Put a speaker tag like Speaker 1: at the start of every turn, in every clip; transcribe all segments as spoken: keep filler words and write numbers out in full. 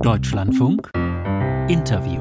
Speaker 1: Deutschlandfunk Interview.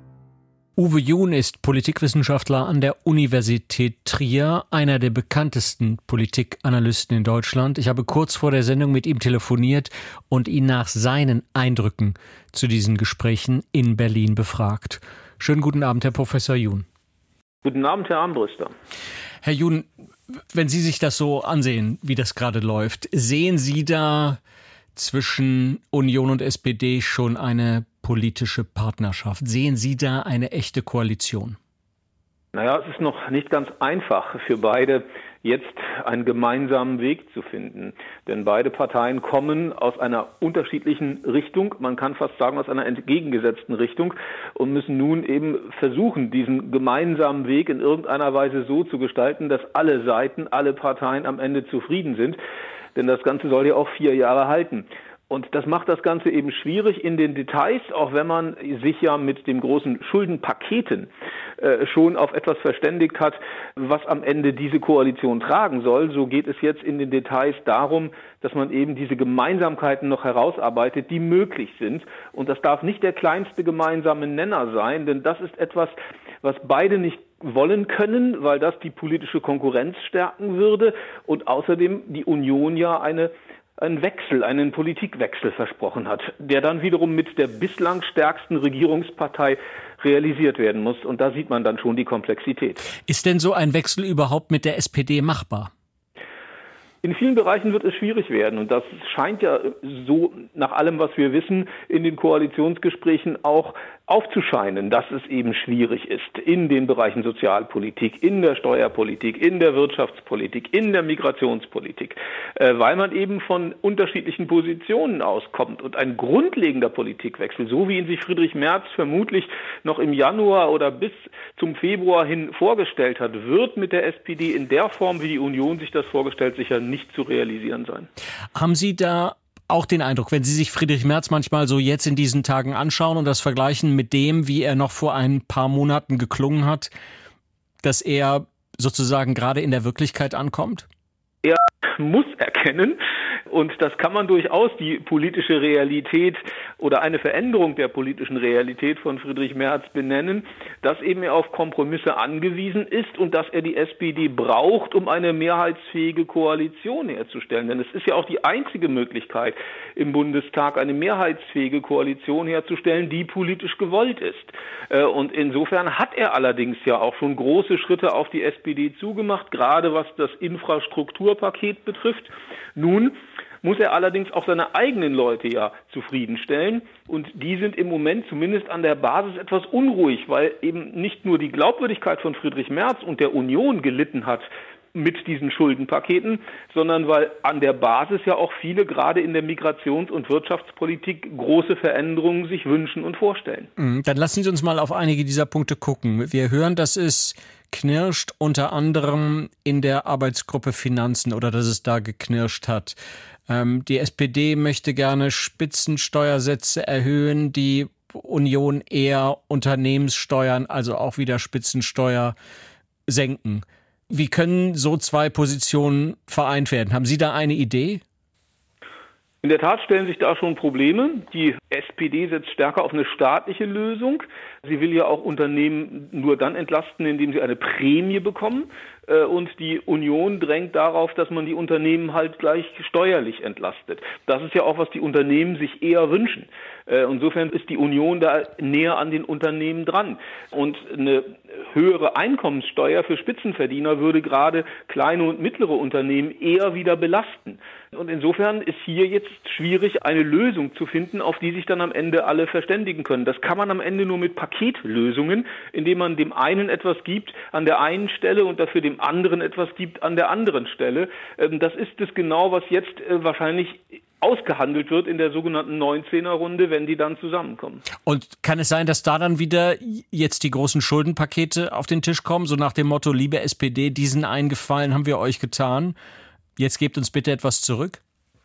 Speaker 1: Uwe Jun ist Politikwissenschaftler an der Universität Trier, einer der bekanntesten Politikanalysten in Deutschland. Ich habe kurz vor der Sendung mit ihm telefoniert und ihn nach seinen Eindrücken zu diesen Gesprächen in Berlin befragt. Schönen guten Abend, Herr Professor Jun.
Speaker 2: Guten Abend, Herr Armbruster.
Speaker 1: Herr Jun, wenn Sie sich das so ansehen, wie das gerade läuft, sehen Sie da zwischen Union und S P D schon eine politische Partnerschaft? Sehen Sie da eine echte Koalition?
Speaker 2: Naja, es ist noch nicht ganz einfach für beide, jetzt einen gemeinsamen Weg zu finden. Denn beide Parteien kommen aus einer unterschiedlichen Richtung, man kann fast sagen aus einer entgegengesetzten Richtung, und müssen nun eben versuchen, diesen gemeinsamen Weg in irgendeiner Weise so zu gestalten, dass alle Seiten, alle Parteien am Ende zufrieden sind. Denn das Ganze soll ja auch vier Jahre halten. Und das macht das Ganze eben schwierig in den Details, auch wenn man sich ja mit dem großen Schuldenpaketen äh, schon auf etwas verständigt hat, was am Ende diese Koalition tragen soll. So geht es jetzt in den Details darum, dass man eben diese Gemeinsamkeiten noch herausarbeitet, die möglich sind. Und das darf nicht der kleinste gemeinsame Nenner sein, denn das ist etwas, was beide nicht wollen können, weil das die politische Konkurrenz stärken würde und außerdem die Union ja eine einen Wechsel, einen Politikwechsel versprochen hat, der dann wiederum mit der bislang stärksten Regierungspartei realisiert werden muss. Und da sieht man dann schon die Komplexität.
Speaker 1: Ist denn so ein Wechsel überhaupt mit der S P D machbar?
Speaker 2: In vielen Bereichen wird es schwierig werden. Und das scheint ja so, nach allem, was wir wissen, in den Koalitionsgesprächen auch aufzuscheinen, dass es eben schwierig ist in den Bereichen Sozialpolitik, in der Steuerpolitik, in der Wirtschaftspolitik, in der Migrationspolitik, äh, weil man eben von unterschiedlichen Positionen auskommt. Und ein grundlegender Politikwechsel, so wie ihn sich Friedrich Merz vermutlich noch im Januar oder bis zum Februar hin vorgestellt hat, wird mit der S P D in der Form, wie die Union sich das vorgestellt, sicher nicht zu realisieren sein.
Speaker 1: Haben Sie da auch den Eindruck, wenn Sie sich Friedrich Merz manchmal so jetzt in diesen Tagen anschauen und das vergleichen mit dem, wie er noch vor ein paar Monaten geklungen hat, dass er sozusagen gerade in der Wirklichkeit ankommt?
Speaker 2: Er muss erkennen, und das kann man durchaus, die politische Realität oder eine Veränderung der politischen Realität von Friedrich Merz benennen, dass eben er auf Kompromisse angewiesen ist und dass er die S P D braucht, um eine mehrheitsfähige Koalition herzustellen. Denn es ist ja auch die einzige Möglichkeit im Bundestag, eine mehrheitsfähige Koalition herzustellen, die politisch gewollt ist. Und insofern hat er allerdings ja auch schon große Schritte auf die S P D zugemacht, gerade was das Infrastrukturpaket betrifft. Nun muss er allerdings auch seine eigenen Leute ja zufriedenstellen. Und die sind im Moment zumindest an der Basis etwas unruhig, weil eben nicht nur die Glaubwürdigkeit von Friedrich Merz und der Union gelitten hat mit diesen Schuldenpaketen, sondern weil an der Basis ja auch viele gerade in der Migrations- und Wirtschaftspolitik große Veränderungen sich wünschen und vorstellen.
Speaker 1: Dann lassen Sie uns mal auf einige dieser Punkte gucken. Wir hören, dass es knirscht unter anderem in der Arbeitsgruppe Finanzen oder dass es da geknirscht hat. Ähm, die S P D möchte gerne Spitzensteuersätze erhöhen, die Union eher Unternehmenssteuern, also auch wieder Spitzensteuer senken. Wie können so zwei Positionen vereint werden? Haben Sie da eine Idee?
Speaker 2: In der Tat stellen sich da schon Probleme. Die S P D setzt stärker auf eine staatliche Lösung. Sie will ja auch Unternehmen nur dann entlasten, indem sie eine Prämie bekommen. Und die Union drängt darauf, dass man die Unternehmen halt gleich steuerlich entlastet. Das ist ja auch, was die Unternehmen sich eher wünschen. Insofern ist die Union da näher an den Unternehmen dran. Und eine höhere Einkommenssteuer für Spitzenverdiener würde gerade kleine und mittlere Unternehmen eher wieder belasten. Und insofern ist hier jetzt schwierig, eine Lösung zu finden, auf die sich dann am Ende alle verständigen können. Das kann man am Ende nur mit Paketlösungen, indem man dem einen etwas gibt an der einen Stelle und dafür dem anderen etwas gibt an der anderen Stelle. Das ist es genau, was jetzt wahrscheinlich ausgehandelt wird in der sogenannten neunzehner-Runde, wenn die dann zusammenkommen.
Speaker 1: Und kann es sein, dass da dann wieder jetzt die großen Schuldenpakete auf den Tisch kommen, so nach dem Motto, liebe S P D, diesen einen Gefallen haben wir euch getan, jetzt gebt uns bitte etwas zurück?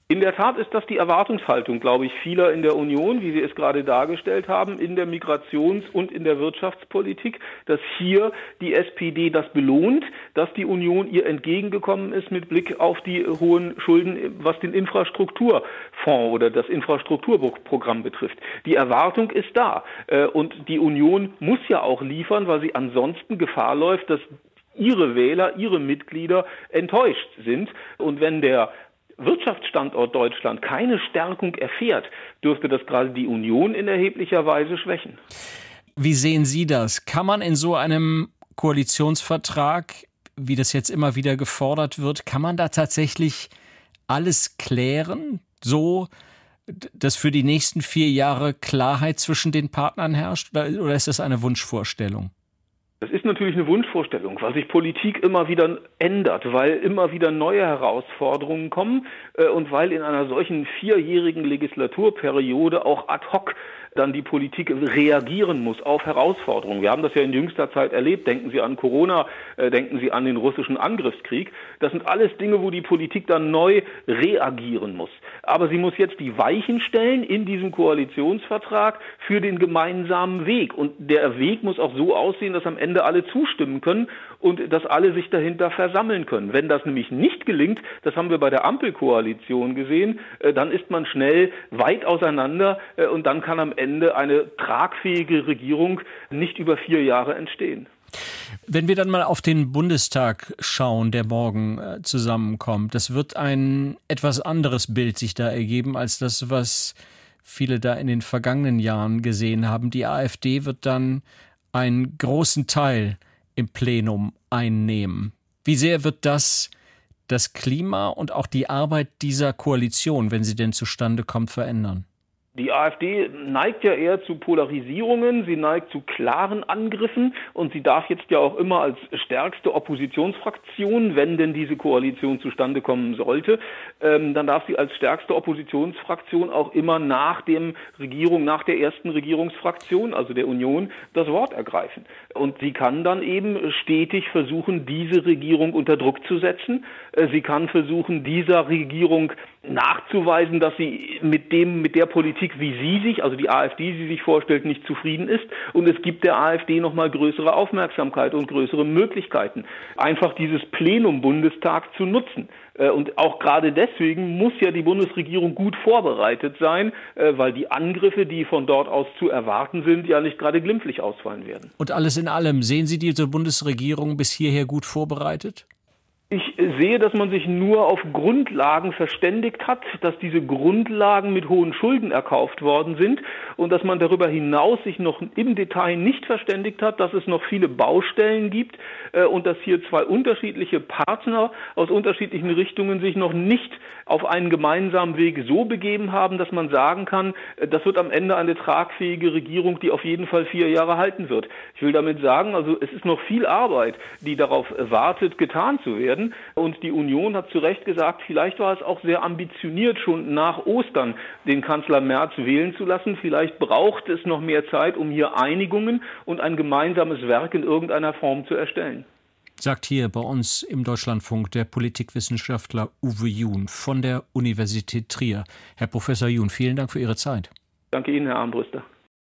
Speaker 2: In der Tat ist das die Erwartungshaltung, glaube ich, vieler in der Union, wie Sie es gerade dargestellt haben, in der Migrations- und in der Wirtschaftspolitik, dass hier die S P D das belohnt, dass die Union ihr entgegengekommen ist mit Blick auf die hohen Schulden, was den Infrastrukturfonds oder das Infrastrukturprogramm betrifft. Die Erwartung ist da und die Union muss ja auch liefern, weil sie ansonsten Gefahr läuft, dass ihre Wähler, ihre Mitglieder enttäuscht sind. Und wenn der Wirtschaftsstandort Deutschland keine Stärkung erfährt, dürfte das gerade die Union in erheblicher Weise schwächen.
Speaker 1: Wie sehen Sie das? Kann man in so einem Koalitionsvertrag, wie das jetzt immer wieder gefordert wird, kann man da tatsächlich alles klären, so dass für die nächsten vier Jahre Klarheit zwischen den Partnern herrscht? Oder, oder ist das eine Wunschvorstellung?
Speaker 2: Das ist natürlich eine Wunschvorstellung, weil sich Politik immer wieder ändert, weil immer wieder neue Herausforderungen kommen äh, und weil in einer solchen vierjährigen Legislaturperiode auch ad hoc dann die Politik reagieren muss auf Herausforderungen. Wir haben das ja in jüngster Zeit erlebt. Denken Sie an Corona, äh, denken Sie an den russischen Angriffskrieg. Das sind alles Dinge, wo die Politik dann neu reagieren muss. Aber sie muss jetzt die Weichen stellen in diesem Koalitionsvertrag für den gemeinsamen Weg. Und der Weg muss auch so aussehen, dass am Ende alle zustimmen können und dass alle sich dahinter versammeln können. Wenn das nämlich nicht gelingt, das haben wir bei der Ampelkoalition gesehen, äh, dann ist man schnell weit auseinander äh, und dann kann am Ende Ende eine tragfähige Regierung nicht über vier Jahre entstehen.
Speaker 1: Wenn wir dann mal auf den Bundestag schauen, der morgen äh, zusammenkommt, das wird ein etwas anderes Bild sich da ergeben als das, was viele da in den vergangenen Jahren gesehen haben. Die AfD wird dann einen großen Teil im Plenum einnehmen. Wie sehr wird das das Klima und auch die Arbeit dieser Koalition, wenn sie denn zustande kommt, verändern?
Speaker 2: Die AfD neigt ja eher zu Polarisierungen, sie neigt zu klaren Angriffen und sie darf jetzt ja auch immer als stärkste Oppositionsfraktion, wenn denn diese Koalition zustande kommen sollte, ähm, dann darf sie als stärkste Oppositionsfraktion auch immer nach dem Regierung, nach der ersten Regierungsfraktion, also der Union, das Wort ergreifen. Und sie kann dann eben stetig versuchen, diese Regierung unter Druck zu setzen. Äh, sie kann versuchen, dieser Regierung nachzuweisen, dass sie mit dem, mit der Politik, wie sie sich, also die AfD, sie sich vorstellt, nicht zufrieden ist. Und es gibt der AfD nochmal größere Aufmerksamkeit und größere Möglichkeiten, einfach dieses Plenum Bundestag zu nutzen. Und auch gerade deswegen muss ja die Bundesregierung gut vorbereitet sein, weil die Angriffe, die von dort aus zu erwarten sind, ja nicht gerade glimpflich ausfallen werden.
Speaker 1: Und alles in allem, sehen Sie diese Bundesregierung bis hierher gut vorbereitet?
Speaker 2: Ich sehe, dass man sich nur auf Grundlagen verständigt hat, dass diese Grundlagen mit hohen Schulden erkauft worden sind und dass man darüber hinaus sich noch im Detail nicht verständigt hat, dass es noch viele Baustellen gibt äh, und dass hier zwei unterschiedliche Partner aus unterschiedlichen Richtungen sich noch nicht auf einen gemeinsamen Weg so begeben haben, dass man sagen kann, äh, das wird am Ende eine tragfähige Regierung, die auf jeden Fall vier Jahre halten wird. Ich will damit sagen, also es ist noch viel Arbeit, die darauf wartet, getan zu werden. Und die Union hat zu Recht gesagt, vielleicht war es auch sehr ambitioniert, schon nach Ostern den Kanzler Merz wählen zu lassen. Vielleicht braucht es noch mehr Zeit, um hier Einigungen und ein gemeinsames Werk in irgendeiner Form zu erstellen.
Speaker 1: Sagt hier bei uns im Deutschlandfunk der Politikwissenschaftler Uwe Jun von der Universität Trier. Herr Professor Jun, vielen Dank für Ihre Zeit.
Speaker 2: Danke Ihnen, Herr Armbruster.